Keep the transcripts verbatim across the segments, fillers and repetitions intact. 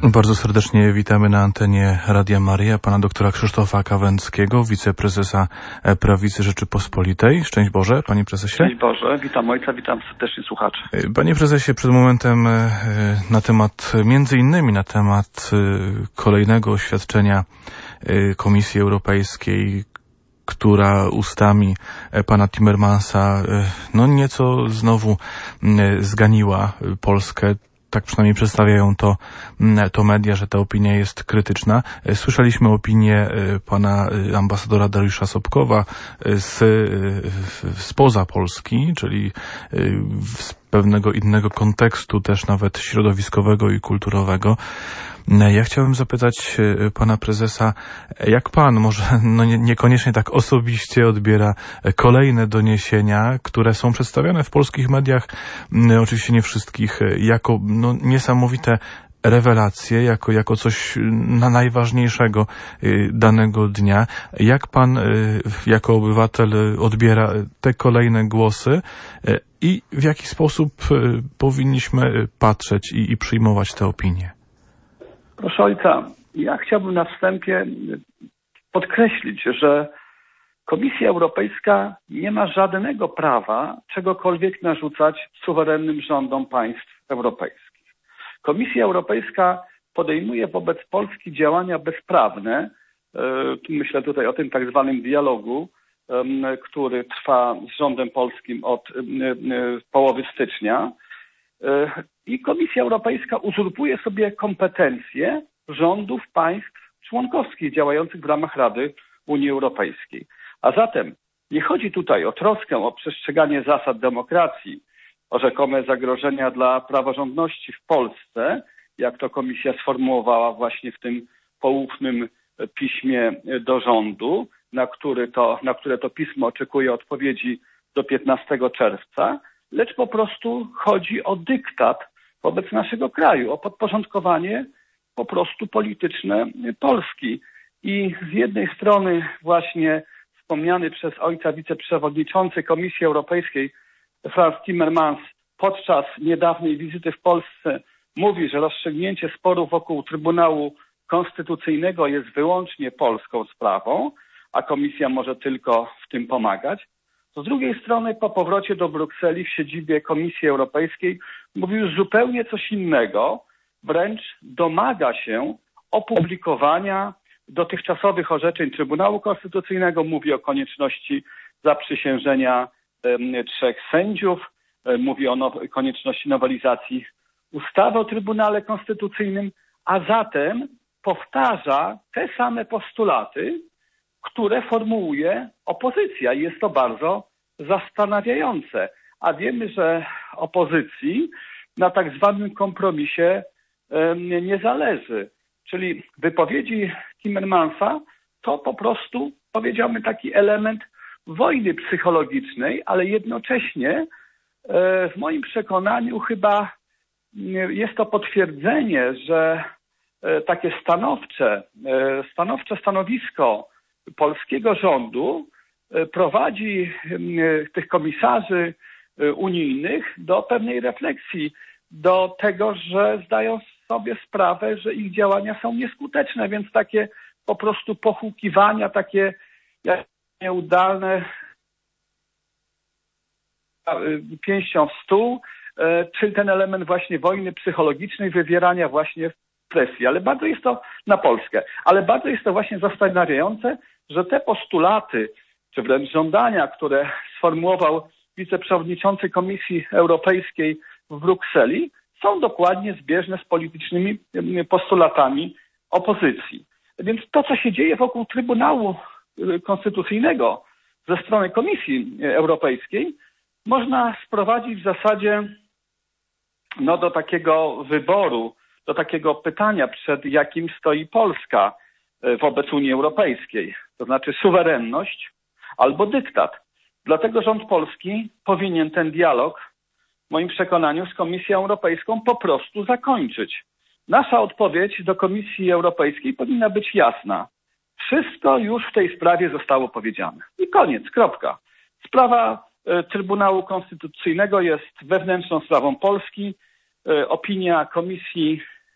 Bardzo serdecznie witamy na antenie Radia Maryja pana doktora Krzysztofa Kawęckiego, wiceprezesa Prawicy Rzeczypospolitej. Szczęść Boże, panie prezesie. Szczęść Boże, witam ojca, witam serdecznie słuchaczy. Panie prezesie, przed momentem na temat, między innymi na temat kolejnego oświadczenia Komisji Europejskiej, która ustami pana Timmermansa no nieco znowu zganiła Polskę. Tak przynajmniej przedstawiają to, to media, że ta opinia jest krytyczna. Słyszeliśmy opinię pana ambasadora Dariusza Sobkowa z, spoza Polski, czyli z pewnego innego kontekstu, też nawet środowiskowego i kulturowego. Ja chciałem zapytać pana prezesa, jak pan, może no nie, niekoniecznie tak osobiście, odbiera kolejne doniesienia, które są przedstawiane w polskich mediach, oczywiście nie wszystkich, jako no, niesamowite rewelacje, jako, jako coś na najważniejszego danego dnia. Jak pan jako obywatel odbiera te kolejne głosy i w jaki sposób powinniśmy patrzeć i, i przyjmować te opinie? Proszę ojca, ja chciałbym na wstępie podkreślić, że Komisja Europejska nie ma żadnego prawa czegokolwiek narzucać suwerennym rządom państw europejskich. Komisja Europejska podejmuje wobec Polski działania bezprawne. Myślę tutaj o tym tak zwanym dialogu, który trwa z rządem polskim od połowy stycznia. I Komisja Europejska uzurpuje sobie kompetencje rządów państw członkowskich działających w ramach Rady Unii Europejskiej. A zatem nie chodzi tutaj o troskę o przestrzeganie zasad demokracji, o rzekome zagrożenia dla praworządności w Polsce, jak to Komisja sformułowała właśnie w tym poufnym piśmie do rządu, na, który to, na które to pismo oczekuje odpowiedzi do piętnastego czerwca, lecz po prostu chodzi o dyktat wobec naszego kraju, o podporządkowanie po prostu polityczne Polski. I z jednej strony właśnie wspomniany przez ojca wiceprzewodniczący Komisji Europejskiej Frans Timmermans podczas niedawnej wizyty w Polsce mówi, że rozstrzygnięcie sporu wokół Trybunału Konstytucyjnego jest wyłącznie polską sprawą, a Komisja może tylko w tym pomagać. Z drugiej strony po powrocie do Brukseli w siedzibie Komisji Europejskiej mówił zupełnie coś innego, wręcz domaga się opublikowania dotychczasowych orzeczeń Trybunału Konstytucyjnego, mówi o konieczności zaprzysiężenia um, trzech sędziów, um, mówi o now- konieczności nowelizacji ustawy o Trybunale Konstytucyjnym, a zatem powtarza te same postulaty, które formułuje opozycja. I jest to bardzo zastanawiające. A wiemy, że opozycji na tak zwanym kompromisie um, nie zależy. Czyli wypowiedzi Timmermansa to po prostu, powiedziałbym, taki element wojny psychologicznej, ale jednocześnie e, w moim przekonaniu chyba jest to potwierdzenie, że e, takie stanowcze, e, stanowcze stanowisko polskiego rządu e, prowadzi e, tych komisarzy e, unijnych do pewnej refleksji, do tego, że zdają sobie sprawę, że ich działania są nieskuteczne, więc takie po prostu pohukiwania, takie nieudane pięścią w stół, czyli ten element właśnie wojny psychologicznej, wywierania właśnie presji. Ale bardzo jest to na Polskę. Ale bardzo jest to właśnie zastanawiające, że te postulaty, czy wręcz żądania, które sformułował wiceprzewodniczący Komisji Europejskiej w Brukseli, są dokładnie zbieżne z politycznymi postulatami opozycji. Więc to, co się dzieje wokół Trybunału Konstytucyjnego ze strony Komisji Europejskiej, można sprowadzić w zasadzie no, do takiego wyboru, do takiego pytania, przed jakim stoi Polska wobec Unii Europejskiej. To znaczy suwerenność albo dyktat. Dlatego rząd polski powinien ten dialog, w moim przekonaniu, z Komisją Europejską po prostu zakończyć. Nasza odpowiedź do Komisji Europejskiej powinna być jasna. Wszystko już w tej sprawie zostało powiedziane. I koniec, kropka. Sprawa e, Trybunału Konstytucyjnego jest wewnętrzną sprawą Polski. E, opinia Komisji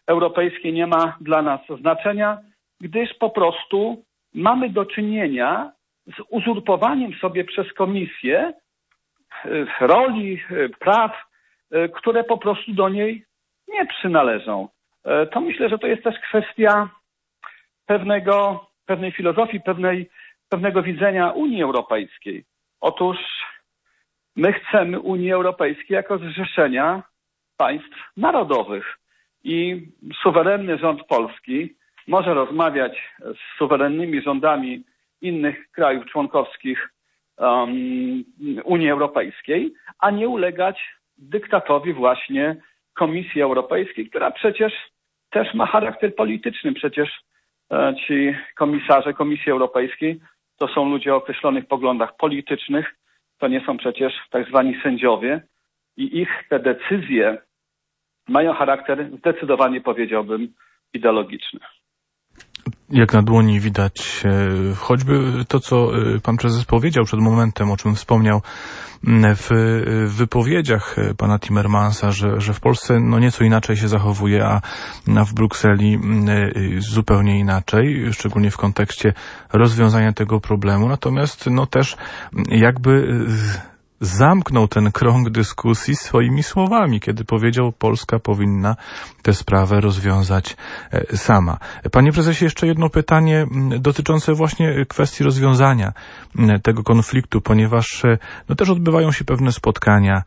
Europejskiej nie ma dla nas znaczenia, gdyż po prostu mamy do czynienia z uzurpowaniem sobie przez Komisję roli, praw, które po prostu do niej nie przynależą. To myślę, że to jest też kwestia pewnego, pewnej filozofii, pewnej, pewnego widzenia Unii Europejskiej. Otóż my chcemy Unii Europejskiej jako zrzeszenia państw narodowych i suwerenny rząd polski może rozmawiać z suwerennymi rządami innych krajów członkowskich um, Unii Europejskiej, a nie ulegać dyktatowi właśnie Komisji Europejskiej, która przecież też ma charakter polityczny. Przecież e, ci komisarze Komisji Europejskiej to są ludzie o określonych poglądach politycznych, to nie są przecież tak zwani sędziowie i ich te decyzje mają charakter zdecydowanie, powiedziałbym, ideologiczny. Jak na dłoni widać choćby to, co pan prezes powiedział przed momentem, o czym wspomniał w wypowiedziach pana Timmermansa, że, że w Polsce no nieco inaczej się zachowuje, a w Brukseli zupełnie inaczej, szczególnie w kontekście rozwiązania tego problemu. Natomiast no też jakby zamknął ten krąg dyskusji swoimi słowami, kiedy powiedział, Polska powinna tę sprawę rozwiązać sama. Panie prezesie, jeszcze jedno pytanie dotyczące właśnie kwestii rozwiązania tego konfliktu, ponieważ no też odbywają się pewne spotkania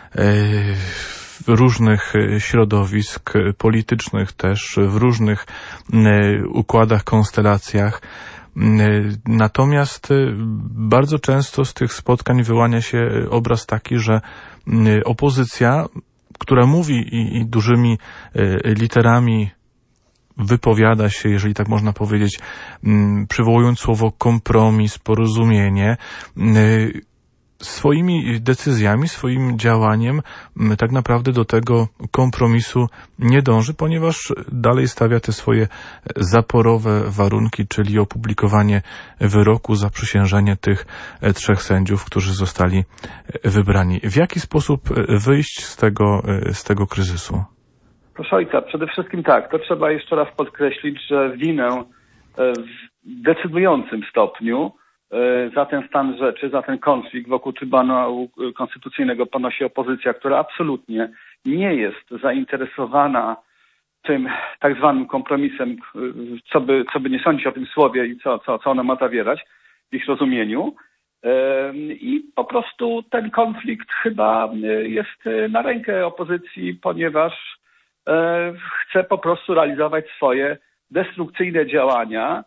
różnych środowisk politycznych też, w różnych układach, konstelacjach. Natomiast bardzo często z tych spotkań wyłania się obraz taki, że opozycja, która mówi i, i dużymi literami wypowiada się, jeżeli tak można powiedzieć, przywołując słowo kompromis, porozumienie, swoimi decyzjami, swoim działaniem tak naprawdę do tego kompromisu nie dąży, ponieważ dalej stawia te swoje zaporowe warunki, czyli opublikowanie wyroku, zaprzysiężenie tych trzech sędziów, którzy zostali wybrani. W jaki sposób wyjść z tego, z tego kryzysu? Proszę ojca, przede wszystkim tak, to trzeba jeszcze raz podkreślić, że winę w decydującym stopniu za ten stan rzeczy, za ten konflikt wokół Trybunału Konstytucyjnego ponosi opozycja, która absolutnie nie jest zainteresowana tym tak zwanym kompromisem, co by, co by nie sądzić o tym słowie i co, co, co ono ma zawierać w ich rozumieniu. I po prostu ten konflikt chyba jest na rękę opozycji, ponieważ chce po prostu realizować swoje destrukcyjne działania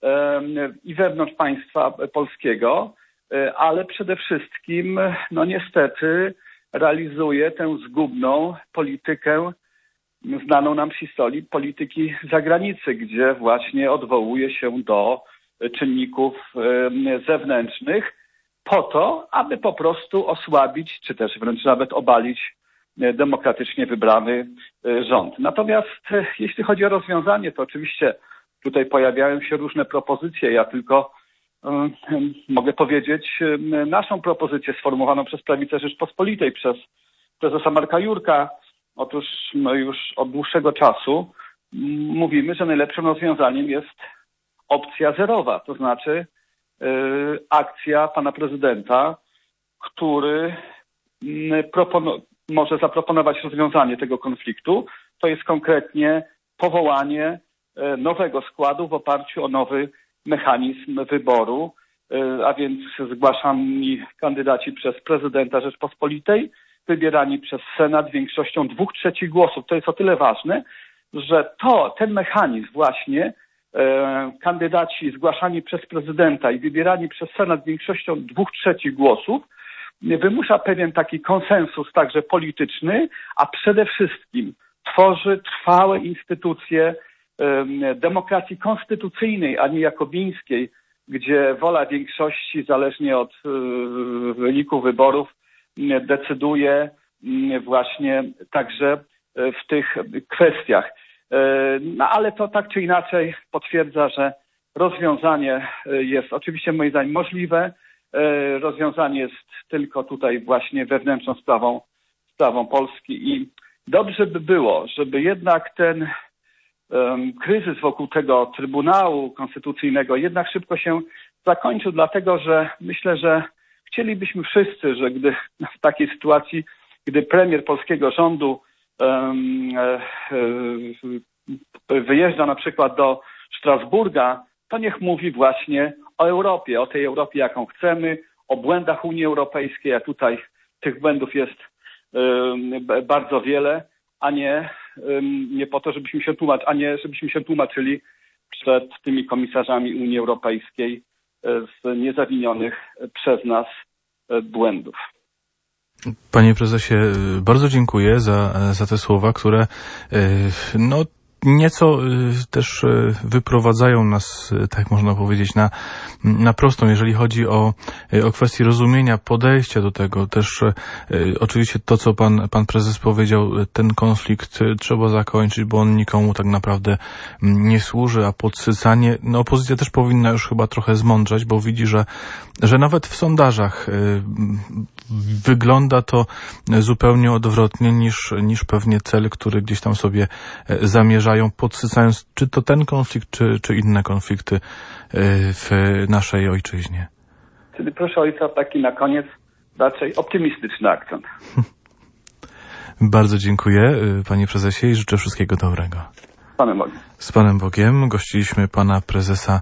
i wewnątrz państwa polskiego, ale przede wszystkim, no niestety, realizuje tę zgubną politykę znaną nam z historii polityki zagranicy, gdzie właśnie odwołuje się do czynników zewnętrznych po to, aby po prostu osłabić, czy też wręcz nawet obalić demokratycznie wybrany rząd. Natomiast jeśli chodzi o rozwiązanie, to oczywiście tutaj pojawiają się różne propozycje. Ja tylko um, mogę powiedzieć um, naszą propozycję sformułowaną przez Prawicę Rzeczpospolitej, przez prezesa Marka Jurka. Otóż my już od dłuższego czasu um, mówimy, że najlepszym rozwiązaniem jest opcja zerowa, to znaczy y, akcja pana prezydenta, który y, propono- może zaproponować rozwiązanie tego konfliktu. To jest konkretnie powołanie nowego składu w oparciu o nowy mechanizm wyboru, a więc zgłaszani kandydaci przez prezydenta Rzeczpospolitej, wybierani przez Senat większością dwóch trzecich głosów. To jest o tyle ważne, że to, ten mechanizm właśnie, e, kandydaci zgłaszani przez prezydenta i wybierani przez Senat większością dwóch trzecich głosów wymusza pewien taki konsensus także polityczny, a przede wszystkim tworzy trwałe instytucje demokracji konstytucyjnej, a nie jakobińskiej, gdzie wola większości zależnie od wyników wyborów decyduje właśnie także w tych kwestiach. No ale to tak czy inaczej potwierdza, że rozwiązanie jest oczywiście moim zdaniem możliwe. Rozwiązanie jest tylko tutaj właśnie wewnętrzną sprawą, sprawą Polski i dobrze by było, żeby jednak ten um, kryzys wokół tego Trybunału Konstytucyjnego jednak szybko się zakończył, dlatego że myślę, że chcielibyśmy wszyscy, że gdy w takiej sytuacji, gdy premier polskiego rządu um, e, e, wyjeżdża na przykład do Strasburga, to niech mówi właśnie o Europie, o tej Europie, jaką chcemy, o błędach Unii Europejskiej, a tutaj tych błędów jest um, bardzo wiele, a nie, um, nie po to, żebyśmy się tłumaczyli, a nie żebyśmy się tłumaczyli przed tymi komisarzami Unii Europejskiej z niezawinionych przez nas błędów. Panie prezesie, bardzo dziękuję za, za te słowa, które no nieco też wyprowadzają nas, tak można powiedzieć, na, na prostą, jeżeli chodzi o, o kwestię rozumienia, podejścia do tego. Też oczywiście to, co pan, pan prezes powiedział, ten konflikt trzeba zakończyć, bo on nikomu tak naprawdę nie służy, a podsycanie, no opozycja też powinna już chyba trochę zmądrzeć, bo widzi, że, że nawet w sondażach wygląda to zupełnie odwrotnie niż, niż pewnie cel, który gdzieś tam sobie zamierzają, podsycając czy to ten konflikt, czy, czy inne konflikty w naszej ojczyźnie. Czyli proszę ojca, taki na koniec raczej optymistyczny akcent. Bardzo dziękuję, panie prezesie, i życzę wszystkiego dobrego. Z Panem Bogiem. Z Panem Bogiem gościliśmy pana prezesa,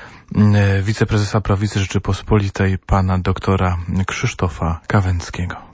wiceprezesa Prawicy Rzeczypospolitej, pana doktora Krzysztofa Kawęckiego.